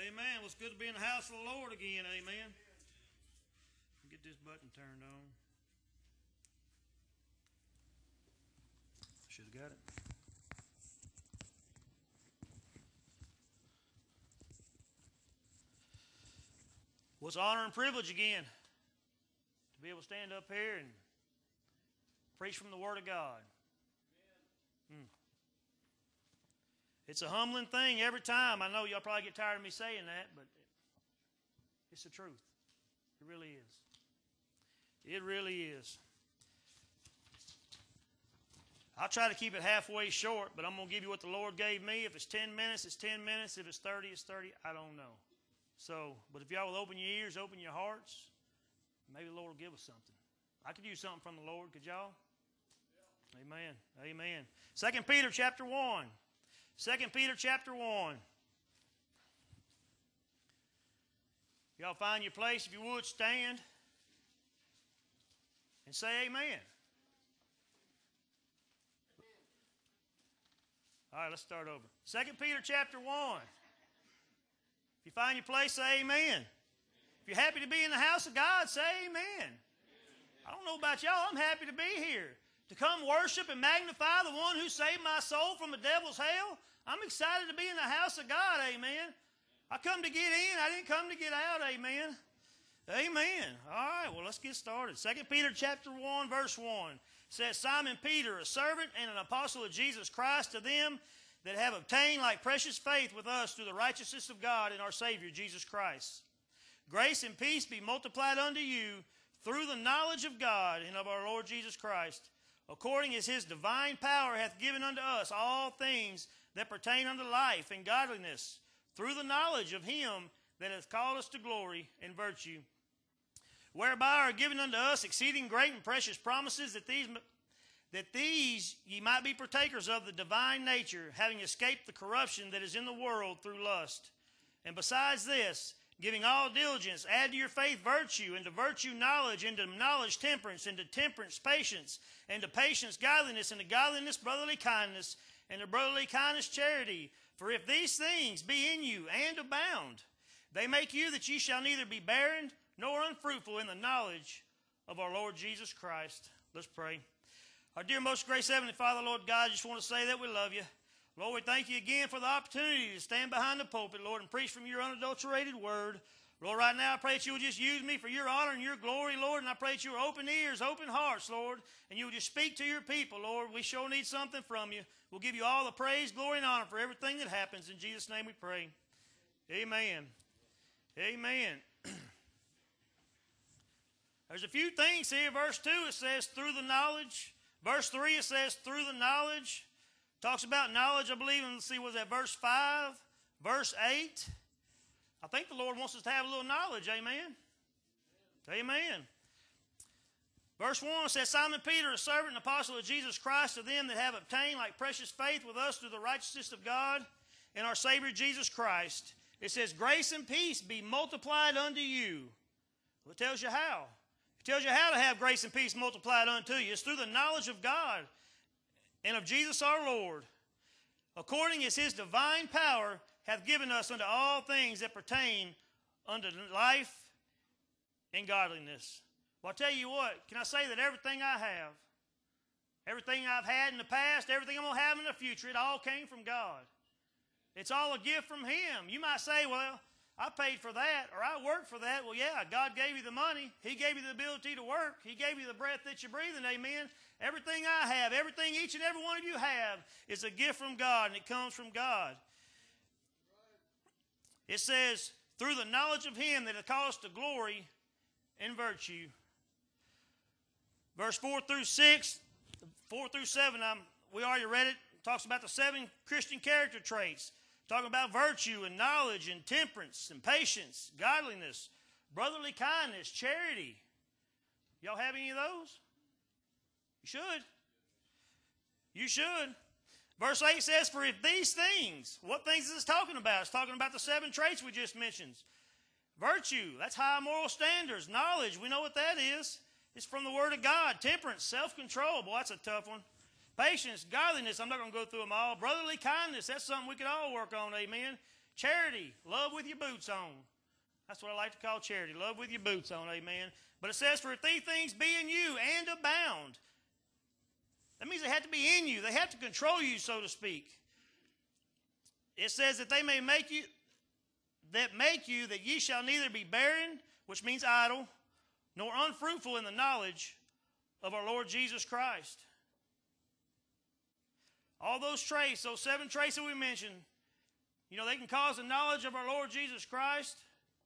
Amen. Well, it's good to be in the house of the Lord again. Amen. Get this button turned on. Should have got it. Well, it's an honor and privilege again to be able to stand up here and preach from the Word of God. It's a humbling thing every time. I know y'all probably get tired of me saying that, but it's the truth. It really is. It really is. I'll try to keep it halfway short, but I'm going to give you what the Lord gave me. If it's 10 minutes, it's 10 minutes. If it's 30, it's 30. I don't know. So, but if y'all will open your ears, open your hearts, maybe the Lord will give us something. I could use something from the Lord. Could y'all? Yeah. Amen. Amen. 2 Peter chapter 1. 2 Peter chapter 1. Y'all find your place, if you would, stand and say amen. All right, let's start over. 2 Peter chapter 1. If you find your place, say amen. If you're happy to be in the house of God, say amen. I don't know about y'all, I'm happy to be here. To come worship and magnify the one who saved my soul from the devil's hell. I'm excited to be in the house of God, amen. I come to get in, I didn't come to get out, amen. Amen. All right, well, let's get started. 2 Peter chapter 1, verse 1 says, Simon Peter, a servant and an apostle of Jesus Christ, to them that have obtained like precious faith with us through the righteousness of God and our Savior, Jesus Christ. Grace and peace be multiplied unto you through the knowledge of God and of our Lord Jesus Christ, according as his divine power hath given unto us all things that pertain unto life and godliness, through the knowledge of him that hath called us to glory and virtue, whereby are given unto us exceeding great and precious promises, that these ye might be partakers of the divine nature, having escaped the corruption that is in the world through lust. And besides this, giving all diligence, add to your faith virtue, and to virtue knowledge, and to knowledge temperance, and to temperance patience, and to patience godliness, and to godliness brotherly kindness, and to brotherly kindness charity. For if these things be in you and abound, they make you that ye shall neither be barren nor unfruitful in the knowledge of our Lord Jesus Christ. Let's pray. Our dear most gracious Heavenly Father, Lord God, I just want to say that we love you. Lord, we thank you again for the opportunity to stand behind the pulpit, Lord, and preach from your unadulterated word. Lord, right now I pray that you will just use me for your honor and your glory, Lord, and I pray that you will open ears, open hearts, Lord, and you will just speak to your people, Lord. We sure need something from you. We'll give you all the praise, glory, and honor for everything that happens. In Jesus' name we pray. Amen. Amen. There's a few things here. Verse 2, it says, through the knowledge. Verse 3, it says, through the knowledge. Talks about knowledge, I believe, and let's see, was that verse 5? Verse 8. I think the Lord wants us to have a little knowledge, amen? Amen. Verse 1 says, Simon Peter, a servant and apostle of Jesus Christ, to them that have obtained like precious faith with us through the righteousness of God and our Savior Jesus Christ. It says, grace and peace be multiplied unto you. Well, it tells you how. It tells you how to have grace and peace multiplied unto you. It's through the knowledge of God and of Jesus our Lord, according as his divine power hath given us unto all things that pertain unto life and godliness. Well, I tell you what, can I say that everything I have, everything I've had in the past, everything I'm going to have in the future, it all came from God. It's all a gift from him. You might say, well, I paid for that, or I worked for that. Well, yeah, God gave you the money. He gave you the ability to work. He gave you the breath that you're breathing, amen. Everything I have, everything each and every one of you have is a gift from God, and it comes from God. It says, through the knowledge of him that hath called us to glory and virtue. Verse 4 through 6, 4 through 7, we already read it. It talks about the 7 Christian character traits. Talking about virtue and knowledge and temperance and patience, godliness, brotherly kindness, charity. Y'all have any of those? You should. You should. Verse 8 says, for if these things, what things is this talking about? It's talking about the 7 traits we just mentioned. Virtue, that's high moral standards. Knowledge, we know what that is. It's from the Word of God. Temperance, self-control. Boy, that's a tough one. Patience, godliness, I'm not going to go through them all. Brotherly kindness, that's something we could all work on, amen. Charity, love with your boots on. That's what I like to call charity, love with your boots on, amen. But it says, for if these things be in you and abound. That means they have to be in you. They have to control you, so to speak. It says that they may make you, that ye shall neither be barren, which means idle, nor unfruitful in the knowledge of our Lord Jesus Christ. All those traits, those 7 traits that we mentioned, they can cause the knowledge of our Lord Jesus Christ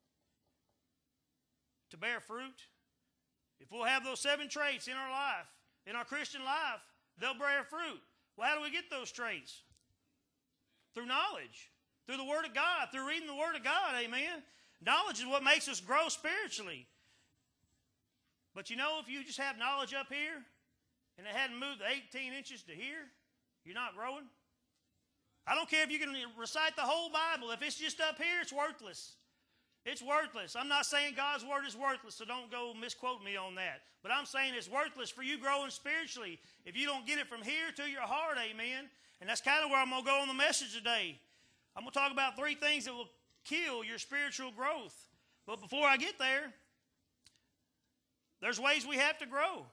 to bear fruit. If we'll have those 7 traits in our life, in our Christian life, they'll bear fruit. Well, how do we get those traits? Through knowledge, through the Word of God, through reading the Word of God, amen. Knowledge is what makes us grow spiritually. But if you just have knowledge up here and it hadn't moved 18 inches to here, you're not growing. I don't care if you can recite the whole Bible. If it's just up here, it's worthless. It's worthless. I'm not saying God's Word is worthless, so don't go misquote me on that. But I'm saying it's worthless for you growing spiritually if you don't get it from here to your heart, amen. And that's kind of where I'm going to go on the message today. I'm going to talk about 3 things that will kill your spiritual growth. But before I get there, there's ways we have to grow.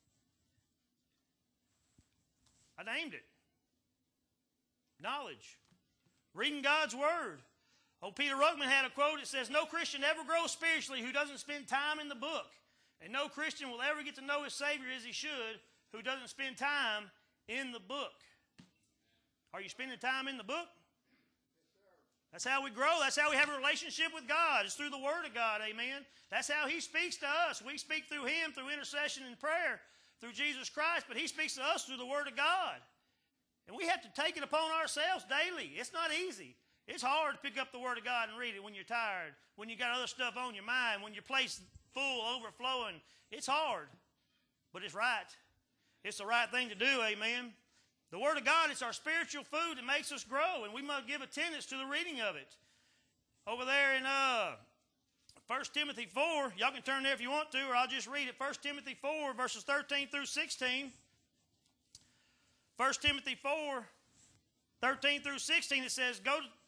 I named it. Knowledge. Reading God's Word. Old Peter Ruckman had a quote. It says, no Christian ever grows spiritually who doesn't spend time in the book. And no Christian will ever get to know his Savior as he should who doesn't spend time in the book. Are you spending time in the book? That's how we grow. That's how we have a relationship with God. It's through the Word of God, amen. That's how He speaks to us. We speak through Him, through intercession and prayer, through Jesus Christ, but He speaks to us through the Word of God. And we have to take it upon ourselves daily. It's not easy. It's hard to pick up the Word of God and read it when you're tired, when you got other stuff on your mind, when your plate's full, overflowing. It's hard, but it's right. It's the right thing to do, amen. The Word of God, it's our spiritual food that makes us grow, and we must give attendance to the reading of it. Over there in 1 Timothy 4, y'all can turn there if you want to, or I'll just read it. 1 Timothy 4, verses 13 through 16. 1 Timothy 4, 13 through 16, it says,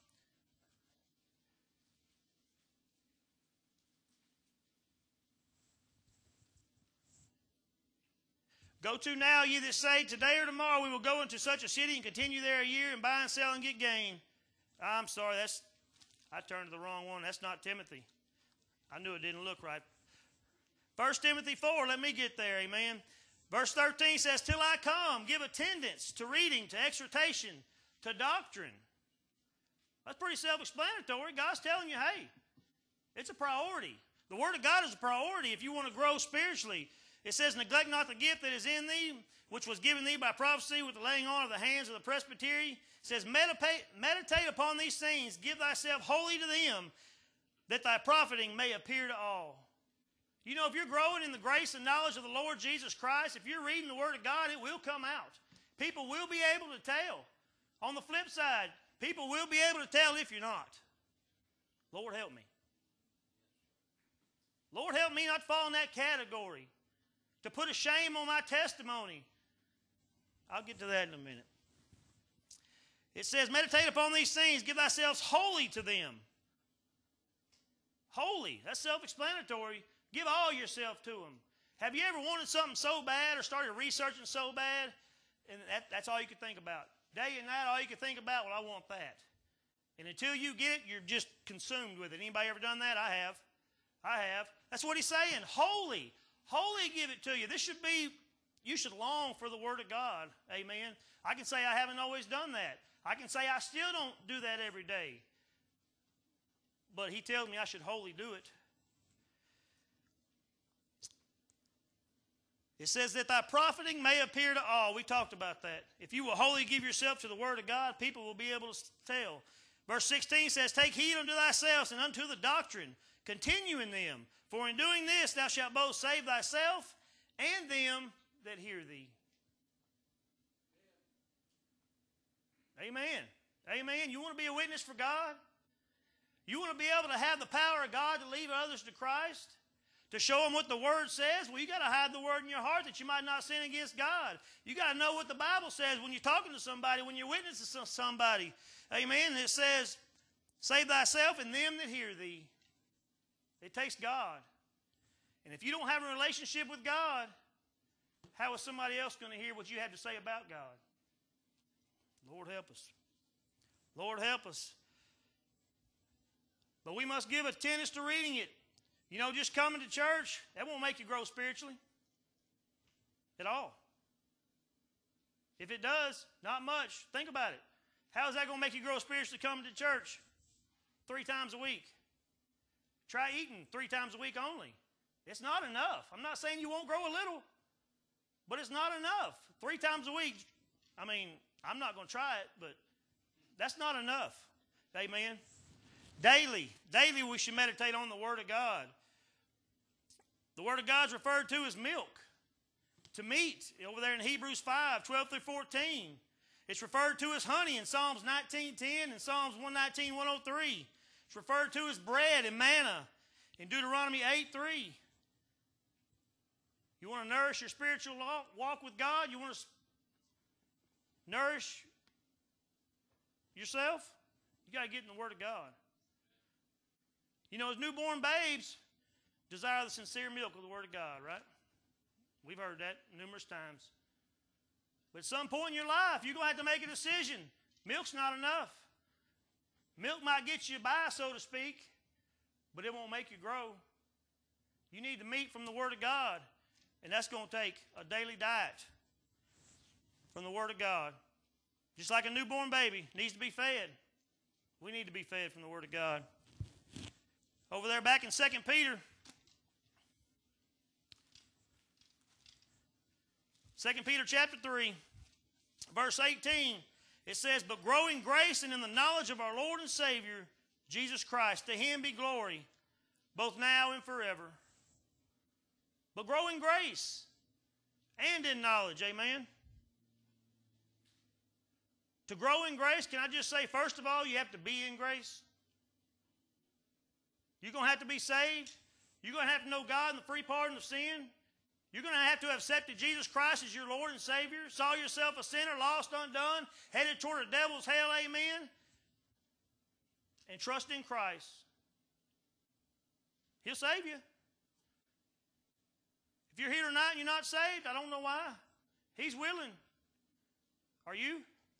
Go to now, ye that say, today or tomorrow we will go into such a city and continue there a year and buy and sell and get gain. I'm sorry, I turned to the wrong one. That's not Timothy. I knew it didn't look right. 1 Timothy 4, let me get there, amen. Verse 13 says, till I come, give attendance to reading, to exhortation, to doctrine. That's pretty self-explanatory. God's telling you, hey, it's a priority. The Word of God is a priority if you want to grow spiritually. It says, neglect not the gift that is in thee, which was given thee by prophecy with the laying on of the hands of the presbytery. It says, meditate upon these things, give thyself wholly to them, that thy profiting may appear to all. You know, if you're growing in the grace and knowledge of the Lord Jesus Christ, if you're reading the Word of God, it will come out. People will be able to tell. On the flip side, people will be able to tell if you're not. Lord, help me. Lord, help me not fall in that category. To put a shame on my testimony. I'll get to that in a minute. It says, meditate upon these things, give thyself wholly to them. Holy, that's self-explanatory. Give all yourself to them. Have you ever wanted something so bad or started researching so bad, and that's all you could think about? Day and night, all you could think about, well, I want that. And until you get it, you're just consumed with it. Anybody ever done that? I have. That's what he's saying. Holy. Holy give it to you. This should be, you should long for the Word of God. Amen. I can say I haven't always done that. I can say I still don't do that every day. But he tells me I should wholly do it. It says that thy profiting may appear to all. We talked about that. If you will wholly give yourself to the Word of God, people will be able to tell. Verse 16 says, take heed unto thyself and unto the doctrine. Continue in them. For in doing this thou shalt both save thyself and them that hear thee. Amen. Amen. You want to be a witness for God? You want to be able to have the power of God to lead others to Christ? To show them what the Word says? Well, you got to hide the Word in your heart that you might not sin against God. You got to know what the Bible says when you're talking to somebody, when you're witnessing to somebody. Amen. It says, Save thyself and them that hear thee. It takes God. And if you don't have a relationship with God, how is somebody else going to hear what you have to say about God? Lord help us. Lord help us. But we must give attendance to reading it. You know, just coming to church, that won't make you grow spiritually at all. If it does, not much. Think about it. How is that going to make you grow spiritually coming to church 3 times a week? Try eating 3 times a week only. It's not enough. I'm not saying you won't grow a little, but it's not enough. 3 times a week, I mean, I'm not going to try it, but that's not enough. Amen. Daily we should meditate on the Word of God. The Word of God is referred to as milk, to meat, over there in Hebrews 5, 12 through 14. It's referred to as honey in Psalms 19:10 and Psalms 119, 103. It's referred to as bread and manna in Deuteronomy 8:3. You want to nourish your spiritual walk with God? You want to nourish yourself? You got to get in the Word of God. You know, as newborn babes, desire the sincere milk of the Word of God, right? We've heard that numerous times. But at some point in your life, you're going to have to make a decision. Milk's not enough. Milk might get you by, so to speak, but it won't make you grow. You need the meat from the Word of God, and that's going to take a daily diet from the Word of God. Just like a newborn baby needs to be fed, we need to be fed from the Word of God. Over there back in 2 Peter, 2 Peter chapter 3, verse 18, it says, "But grow in grace and in the knowledge of our Lord and Savior, Jesus Christ. To Him be glory, both now and forever." But grow in grace and in knowledge, amen? To grow in grace, can I just say, first of all, you have to be in grace. You're going to have to be saved. You're going to have to know God and the free pardon of sin. You're going to have accepted Jesus Christ as your Lord and Savior, saw yourself a sinner, lost, undone, headed toward the devil's hell, amen, and trust in Christ. He'll save you. If you're here tonight and you're not saved, I don't know why. He's willing. Are you?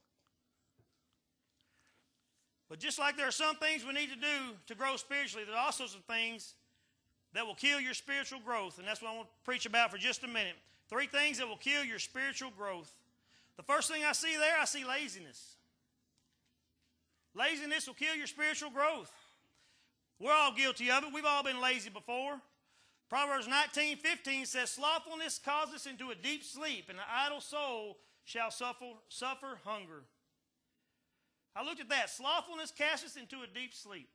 But just like there are some things we need to do to grow spiritually, there are also some things that will kill your spiritual growth. And that's what I want to preach about for just a minute. 3 things that will kill your spiritual growth. The first thing I see there, I see laziness. Laziness will kill your spiritual growth. We're all guilty of it. We've all been lazy before. Proverbs 19:15 says, "Slothfulness causes us into a deep sleep, and the idle soul shall suffer hunger." I looked at that. Slothfulness casts us into a deep sleep.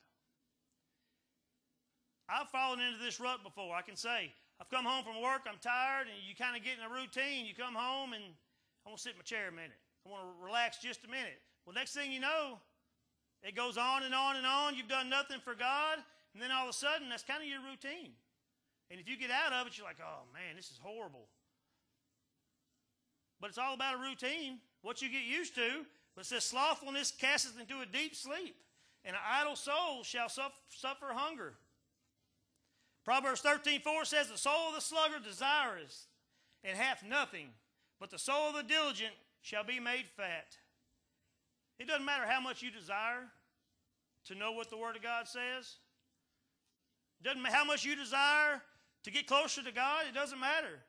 I've fallen into this rut before, I can say. I've come home from work, I'm tired, and you kind of get in a routine. You come home, and I want to sit in my chair a minute. I want to relax just a minute. Well, next thing you know, it goes on and on and on. You've done nothing for God, and then all of a sudden, that's kind of your routine. And if you get out of it, you're like, oh, man, this is horrible. But it's all about a routine, what you get used to. But it says, slothfulness casts us into a deep sleep, and an idle soul shall suffer hunger. Proverbs 13:4 says, "The soul of the sluggard desireth, and hath nothing, but the soul of the diligent shall be made fat." It doesn't matter how much you desire to know what the Word of God says. It doesn't matter how much you desire to get closer to God. It doesn't matter.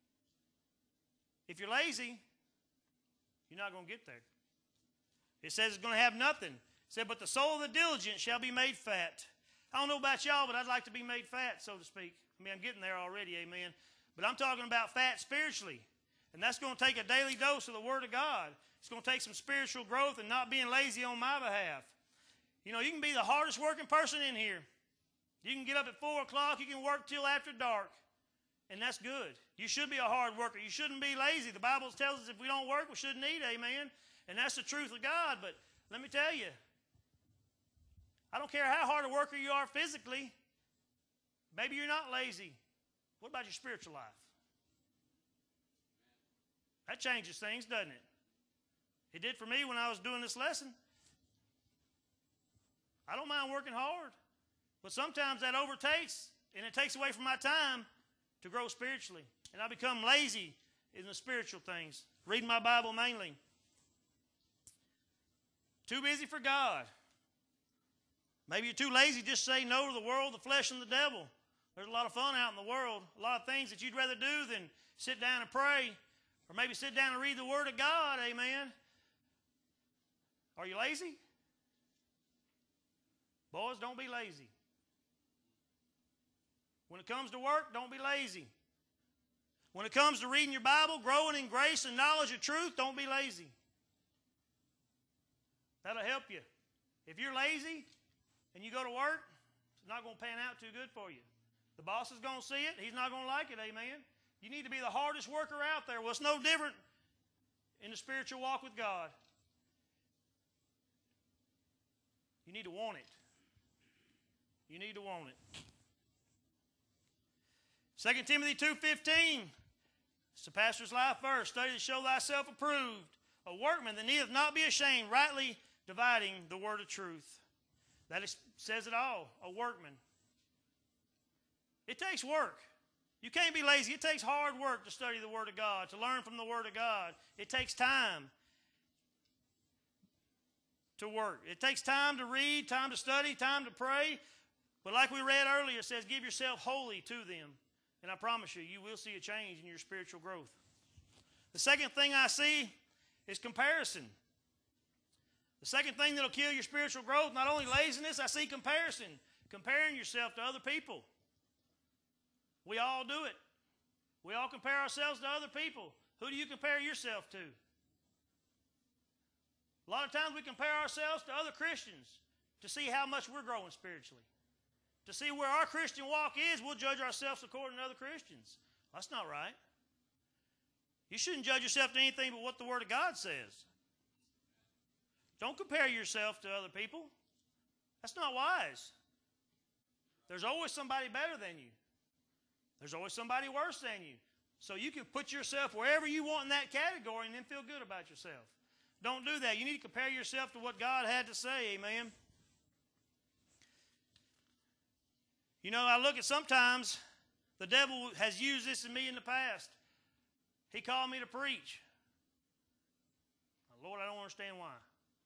If you're lazy, you're not going to get there. It says it's going to have nothing. It said, "But the soul of the diligent shall be made fat." I don't know about y'all, but I'd like to be made fat, so to speak. I mean, I'm getting there already, amen. But I'm talking about fat spiritually. And that's going to take a daily dose of the Word of God. It's going to take some spiritual growth and not being lazy on my behalf. You know, you can be the hardest working person in here. You can get up at 4 o'clock. You can work till after dark. And that's good. You should be a hard worker. You shouldn't be lazy. The Bible tells us if we don't work, we shouldn't eat, amen. And that's the truth of God. But let me tell you, I don't care how hard a worker you are physically. Maybe you're not lazy. What about your spiritual life? That changes things, doesn't it? It did for me when I was doing this lesson. I don't mind working hard. But sometimes that overtakes, and it takes away from my time to grow spiritually. And I become lazy in the spiritual things, reading my Bible mainly. Too busy for God. Maybe you're too lazy to just say no to the world, the flesh, and the devil. There's a lot of fun out in the world, a lot of things that you'd rather do than sit down and pray, or maybe sit down and read the Word of God, amen. Are you lazy? Boys, don't be lazy. When it comes to work, don't be lazy. When it comes to reading your Bible, growing in grace and knowledge of truth, don't be lazy. That'll help you. If you're lazy and you go to work, it's not going to pan out too good for you. The boss is going to see it. He's not going to like it, amen. You need to be the hardest worker out there. Well, it's no different in the spiritual walk with God. You need to want it. You need to want it. 2 Timothy 2:15. It's the pastor's life verse. Study to show thyself approved, a workman that needeth not be ashamed, rightly dividing the word of truth. That says it all, a workman. It takes work. You can't be lazy. It takes hard work to study the Word of God, to learn from the Word of God. It takes time to work. It takes time to read, time to study, time to pray. But like we read earlier, it says, give yourself wholly to them. And I promise you, you will see a change in your spiritual growth. The second thing I see is comparison. The second thing that will kill your spiritual growth, not only laziness, I see comparison. Comparing yourself to other people. We all do it. We all compare ourselves to other people. Who do you compare yourself to? A lot of times we compare ourselves to other Christians to see how much we're growing spiritually. To see where our Christian walk is, we'll judge ourselves according to other Christians. That's not right. You shouldn't judge yourself to anything but what the Word of God says. Don't compare yourself to other people. That's not wise. There's always somebody better than you. There's always somebody worse than you. So you can put yourself wherever you want in that category and then feel good about yourself. Don't do that. You need to compare yourself to what God had to say, amen. You know, I look at sometimes the devil has used this in me in the past. He called me to preach. Lord, I don't understand why.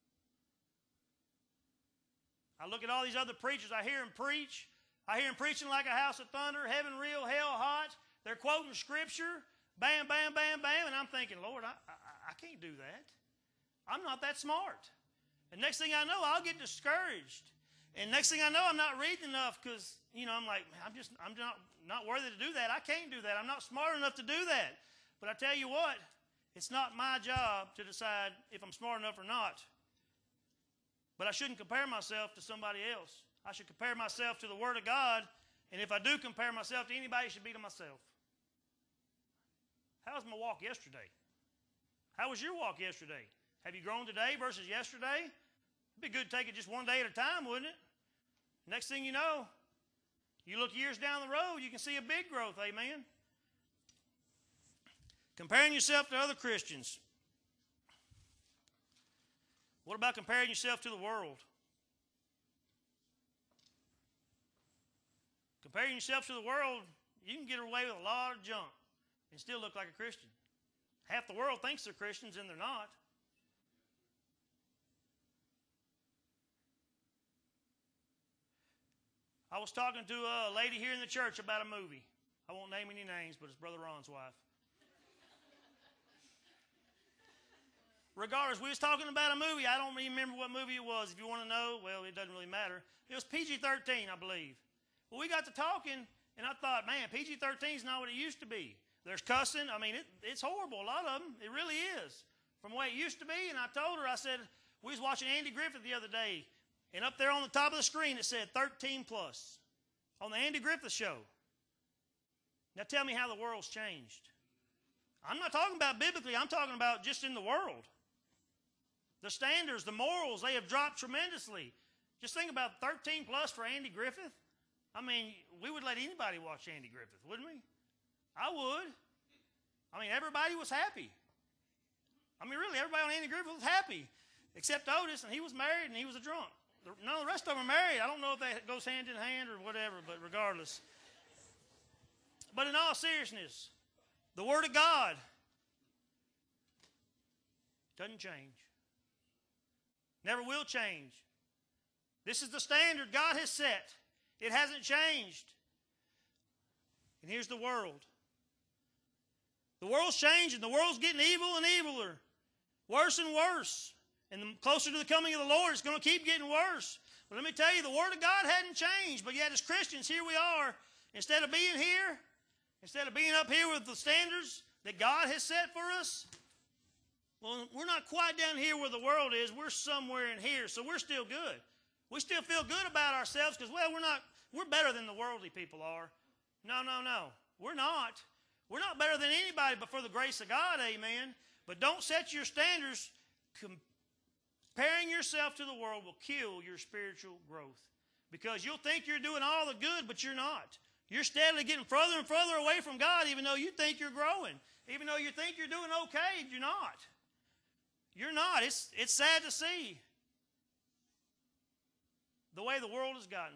I look at all these other preachers. I hear them preach. I hear them preaching like a house of thunder, heaven real, hell hot. They're quoting scripture, bam, bam, bam, bam, and I'm thinking, Lord, I can't do that. I'm not that smart. And next thing I know, I'll get discouraged. And next thing I know, I'm not reading enough because, I'm like, I'm not worthy to do that. I can't do that. I'm not smart enough to do that. But I tell you what, it's not my job to decide if I'm smart enough or not. But I shouldn't compare myself to somebody else. I should compare myself to the Word of God, and if I do compare myself to anybody, it should be to myself. How was my walk yesterday? How was your walk yesterday? Have you grown today versus yesterday? It'd be good to take it just one day at a time, wouldn't it? Next thing you know, you look years down the road, you can see a big growth, amen? Comparing yourself to other Christians. What about comparing yourself to the world? Comparing yourself to the world, you can get away with a lot of junk and still look like a Christian. Half the world thinks they're Christians and they're not. I was talking to a lady here in the church about a movie. I won't name any names, but it's Brother Ron's wife. Regardless, we was talking about a movie. I don't even remember what movie it was. If you want to know, well, it doesn't really matter. It was PG-13, I believe. Well, we got to talking, and I thought, man, PG-13 is not what it used to be. There's cussing. I mean, it's horrible, a lot of them. It really is, from the way it used to be. And I told her, I said, we was watching Andy Griffith the other day, and up there on the top of the screen, it said 13 plus on the Andy Griffith show. Now tell me how the world's changed. I'm not talking about biblically. I'm talking about just in the world. The standards, the morals, they have dropped tremendously. Just think about 13 plus for Andy Griffith. I mean, we would let anybody watch Andy Griffith, wouldn't we? I would. I mean, everybody was happy. I mean, really, everybody on Andy Griffith was happy, except Otis, and he was married and he was a drunk. No, the rest of them are married. I don't know if that goes hand in hand or whatever, but regardless. But in all seriousness, the Word of God doesn't change. Never will change. This is the standard God has set. It hasn't changed. And here's the world. The world's changing. The world's getting evil and eviler. Worse and worse. And the closer to the coming of the Lord, it's going to keep getting worse. But let me tell you, the Word of God hadn't changed. But yet as Christians, here we are. Instead of being here, instead of being up here with the standards that God has set for us, well, we're not quite down here where the world is. We're somewhere in here, so we're still good. We still feel good about ourselves because, well, we're better than the worldly people are. No. We're not. We're not better than anybody but for the grace of God, amen. But don't set your standards. Comparing yourself to the world will kill your spiritual growth because you'll think you're doing all the good, but you're not. You're steadily getting further and further away from God even though you think you're growing. Even though you think you're doing okay, you're not. You're not. It's sad to see the way the world has gotten.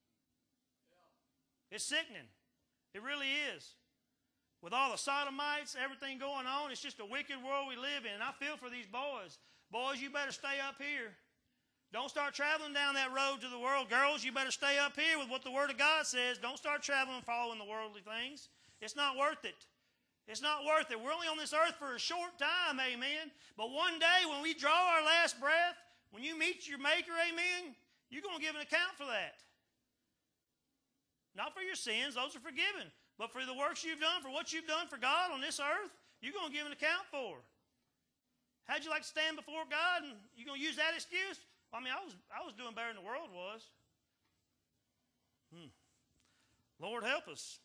It's sickening. It really is. With all the sodomites, everything going on, it's just a wicked world we live in. And I feel for these boys. Boys, you better stay up here. Don't start traveling down that road to the world. Girls, you better stay up here with what the Word of God says. Don't start traveling and following the worldly things. It's not worth it. It's not worth it. We're only on this earth for a short time, amen. But one day when we draw our last breath, when you meet your Maker, amen, you're going to give an account for that. Not for your sins, those are forgiven. But for the works you've done, for what you've done for God on this earth, you're going to give an account for. How'd you like to stand before God and you're going to use that excuse? Well, I mean, I was doing better than the world was. Lord help us.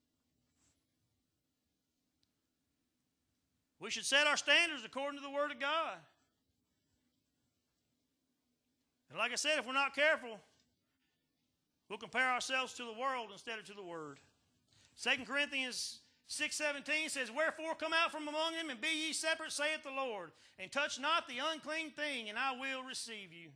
We should set our standards according to the Word of God. And like I said, if we're not careful, we'll compare ourselves to the world instead of to the Word. 2 Corinthians 6:17 says, "Wherefore come out from among them, and be ye separate, saith the Lord, and touch not the unclean thing, and I will receive you."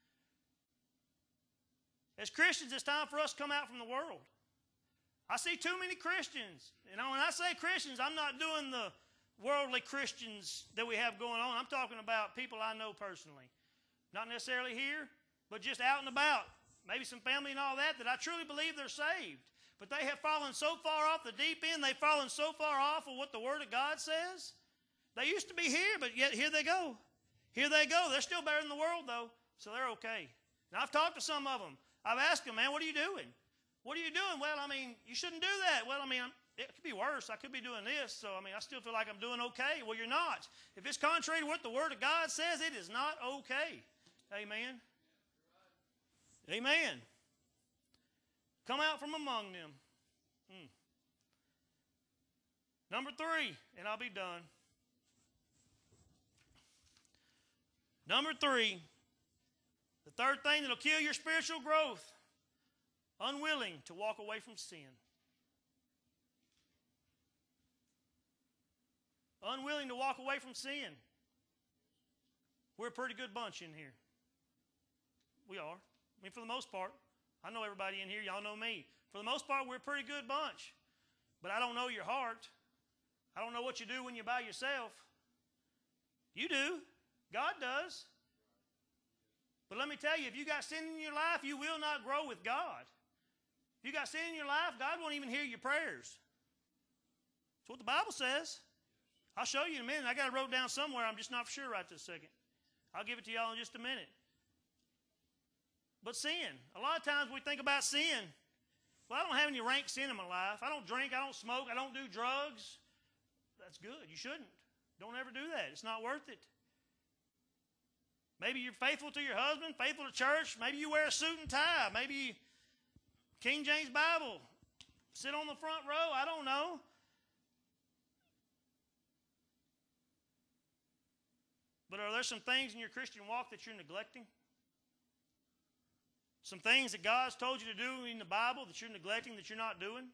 As Christians, it's time for us to come out from the world. I see too many Christians. You know, when I say Christians, I'm not doing the worldly Christians that we have going on. I'm talking about people I know personally. Not necessarily here, but just out and about. Maybe some family and all that I truly believe they're saved. But they have fallen so far off the deep end, they've fallen so far off of what the Word of God says. They used to be here, but yet here they go. Here they go. They're still better than the world, though, so they're okay. And I've talked to some of them. I've asked them, man, what are you doing? What are you doing? Well, I mean, you shouldn't do that. Well, I mean, it could be worse. I could be doing this, so, I mean, I still feel like I'm doing okay. Well, you're not. If it's contrary to what the Word of God says, it is not okay. Amen. Amen. Come out from among them. Number 3, and I'll be done. Number 3, the third thing that'll kill your spiritual growth, unwilling to walk away from sin. Unwilling to walk away from sin. We're a pretty good bunch in here. We are. I mean, for the most part. I know everybody in here. Y'all know me. For the most part, we're a pretty good bunch. But I don't know your heart. I don't know what you do when you're by yourself. You do. God does. But let me tell you, if you got sin in your life, you will not grow with God. If you got sin in your life, God won't even hear your prayers. That's what the Bible says. I'll show you in a minute. I got it wrote down somewhere. I'm just not sure right this second. I'll give it to y'all in just a minute. But sin. A lot of times we think about sin. Well, I don't have any rank sin in my life. I don't drink. I don't smoke. I don't do drugs. That's good. You shouldn't. Don't ever do that. It's not worth it. Maybe you're faithful to your husband, faithful to church. Maybe you wear a suit and tie. Maybe King James Bible. Sit on the front row. I don't know. But are there some things in your Christian walk that you're neglecting? Some things that God's told you to do in the Bible that you're neglecting, that you're not doing?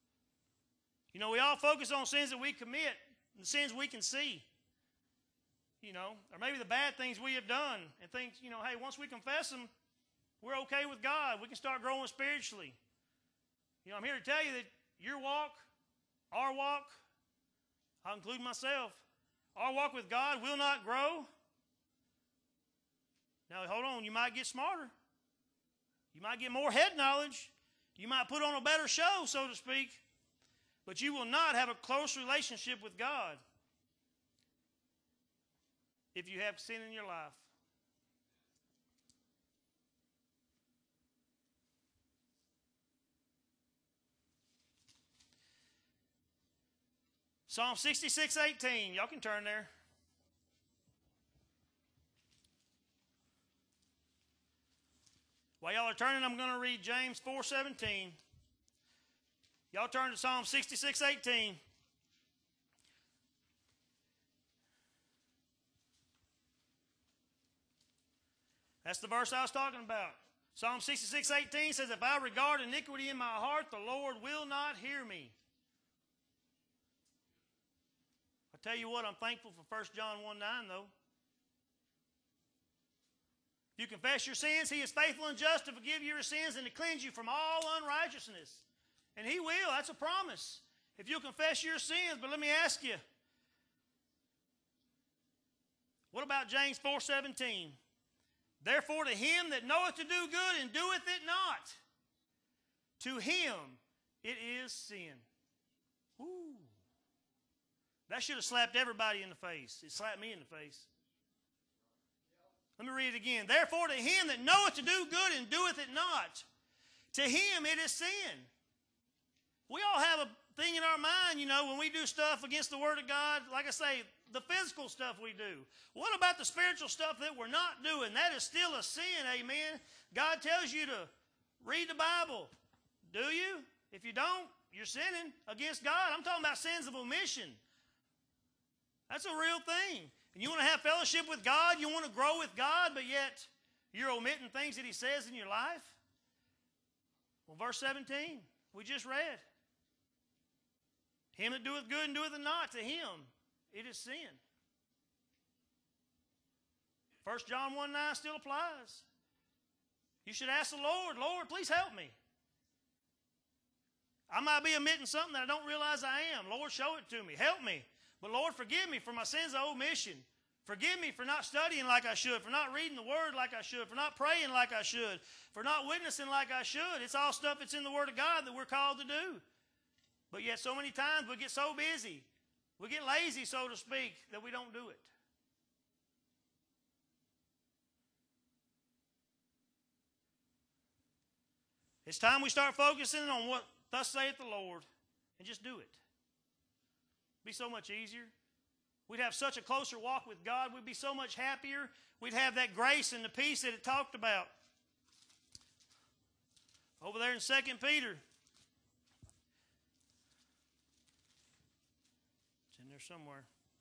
You know, we all focus on sins that we commit and the sins we can see. or maybe the bad things we have done, and think, hey, once we confess them, we're okay with God. We can start growing spiritually. I'm here to tell you that your walk, our walk, I'll include myself, our walk with God will not grow. Now, hold on, you might get smarter. You might get more head knowledge. You might put on a better show, so to speak. But you will not have a close relationship with God if you have sin in your life. Psalm 66:18. Y'all can turn there. While y'all are turning, I'm going to read James 4:17. Y'all turn to Psalm 66:18. That's the verse I was talking about. Psalm 66:18 says, if I regard iniquity in my heart, the Lord will not hear me. I tell you what, I'm thankful for 1 John 1:9, though. If you confess your sins, He is faithful and just to forgive your sins and to cleanse you from all unrighteousness. And He will. That's a promise. If you'll confess your sins. But let me ask you, what about James 4:17? Therefore to him that knoweth to do good and doeth it not, to him it is sin. Woo. That should have slapped everybody in the face. It slapped me in the face. Let me read it again. Therefore to him that knoweth to do good and doeth it not, to him it is sin. We all have a thing in our mind, when we do stuff against the Word of God. Like I say, the physical stuff we do. What about the spiritual stuff that we're not doing? That is still a sin, amen. God tells you to read the Bible. Do you? If you don't, you're sinning against God. I'm talking about sins of omission. That's a real thing. And you want to have fellowship with God, you want to grow with God, but yet you're omitting things that He says in your life? Well, verse 17, we just read. Him that doeth good and doeth it not, to him it is sin. 1 John 1:9 still applies. You should ask the Lord, Lord, please help me. I might be omitting something that I don't realize I am. Lord, show it to me. Help me. But Lord, forgive me for my sins of omission. Forgive me for not studying like I should, for not reading the Word like I should, for not praying like I should, for not witnessing like I should. It's all stuff that's in the Word of God that we're called to do. But yet so many times we get so busy, we get lazy, so to speak, that we don't do it. It's time we start focusing on what thus saith the Lord and just do it. It'd be so much easier. We'd have such a closer walk with God. We'd be so much happier. We'd have that grace and the peace that it talked about. Over there in 2 Peter. It's in there somewhere.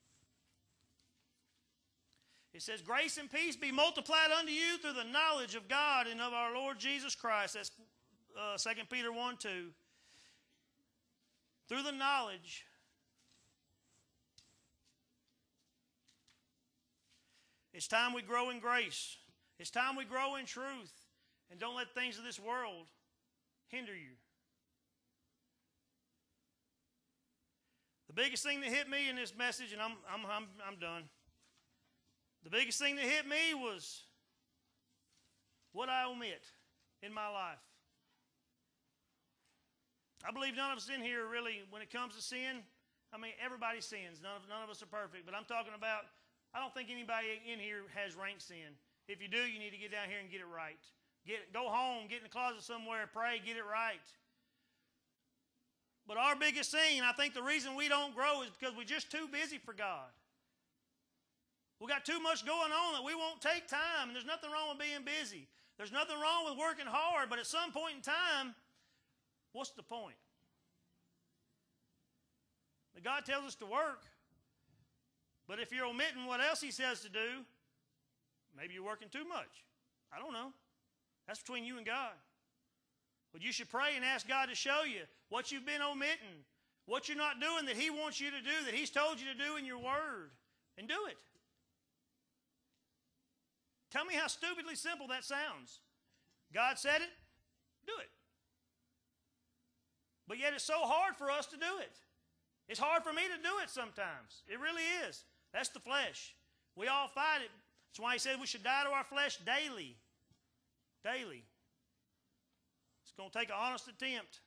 It says, grace and peace be multiplied unto you through the knowledge of God and of our Lord Jesus Christ. That's 2 Peter 1:2. Through the knowledge. It's time we grow in grace. It's time we grow in truth. And don't let things of this world hinder you. The biggest thing that hit me in this message, and I'm done. The biggest thing that hit me was what I omit in my life. I believe none of us in here really, when it comes to sin, everybody sins. None of us are perfect. But I'm talking about, I don't think anybody in here has rank sin. If you do, you need to get down here and get it right. Go home, get in the closet somewhere, pray, get it right. But our biggest thing, and I think the reason we don't grow is because we're just too busy for God. We got too much going on that we won't take time. And there's nothing wrong with being busy. There's nothing wrong with working hard, but at some point in time, what's the point? But God tells us to work. But if you're omitting what else He says to do, maybe you're working too much. I don't know. That's between you and God. But you should pray and ask God to show you what you've been omitting, what you're not doing that He wants you to do, that He's told you to do in your Word. And do it. Tell me how stupidly simple that sounds. God said it, do it. But yet it's so hard for us to do it. It's hard for me to do it sometimes. It really is. That's the flesh. We all fight it. That's why he said we should die to our flesh daily. Daily. It's going to take an honest attempt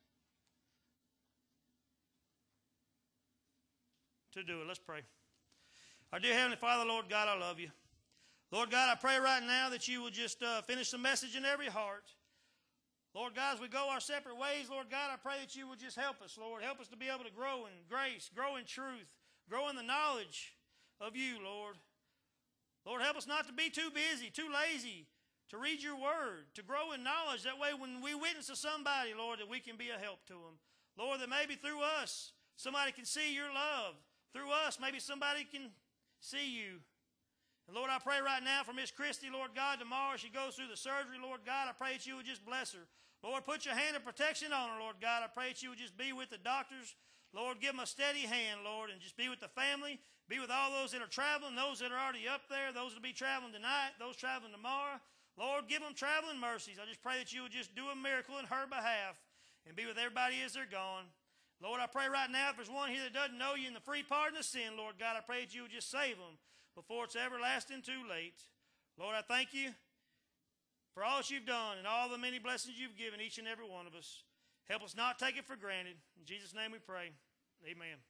to do it. Let's pray. Our dear Heavenly Father, Lord God, I love you. Lord God, I pray right now that you will just finish the message in every heart. Lord God, as we go our separate ways, Lord God, I pray that you will just help us, Lord. Help us to be able to grow in grace, grow in truth, grow in the knowledge of you, Lord. Lord, help us not to be too busy, too lazy to read your word, to grow in knowledge. That way when we witness to somebody, Lord, that we can be a help to them. Lord, that maybe through us, somebody can see your love. Through us, maybe somebody can see you. And Lord, I pray right now for Miss Christy, Lord God, tomorrow she goes through the surgery, Lord God, I pray that you would just bless her. Lord, put your hand of protection on her, Lord God. I pray that you would just be with the doctors. Lord, give them a steady hand, Lord, and just be with the family. Be with all those that are traveling, those that are already up there, those that will be traveling tonight, those traveling tomorrow. Lord, give them traveling mercies. I just pray that you would just do a miracle in her behalf and be with everybody as they're gone. Lord, I pray right now if there's one here that doesn't know you in the free pardon of sin, Lord God, I pray that you would just save them before it's everlasting too late. Lord, I thank you for all that you've done and all the many blessings you've given each and every one of us. Help us not take it for granted. In Jesus' name we pray. Amen.